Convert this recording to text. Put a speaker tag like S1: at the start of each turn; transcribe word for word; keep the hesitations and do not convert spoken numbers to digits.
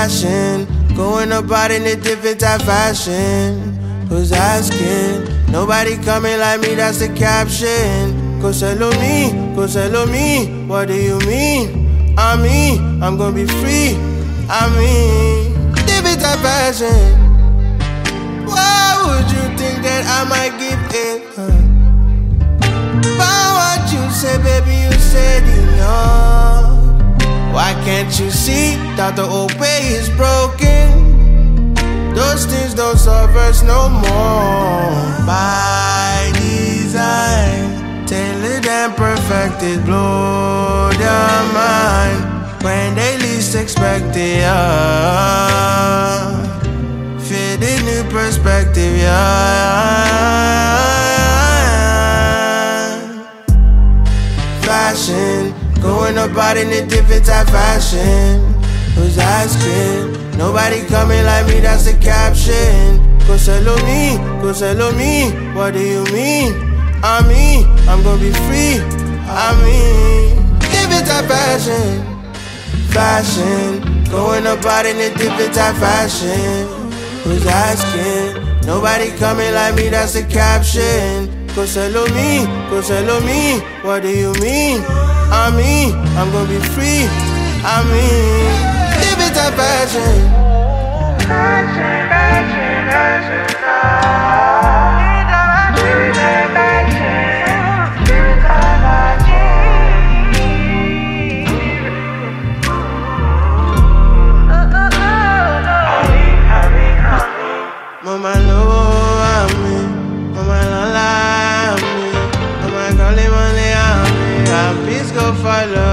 S1: Fashion, going about in a different type fashion. Who's asking? Nobody coming like me, that's the caption. Go sell on me, go sell on me. What do you mean? I'm me, I'm gonna be free. I mean, different type fashion. Why would you think that I might give it? Huh? But what you say, baby, you said enough. Why can't you see that the old way is broken? Those things don't serve us no more. By design, tailored and perfected, blow their mind when they least expect it, yeah. Fit a new perspective, yeah. Fashion, going about in a different type fashion. Who's asking? Nobody coming like me, that's the caption. Go sell on me, go sell on me. What do you mean? I'm me, I'm gonna be free. I mean, different type fashion. Fashion, going about in a different type fashion. Who's asking? Nobody coming like me, that's the caption. Go sell on me, go sell on me. What do you mean? I'm me, I'm gonna be free. I mean, different type fashion. Fashion, fashion, fashion, Mama love me, mama la la me, mama calling money on me. Our peace go follow.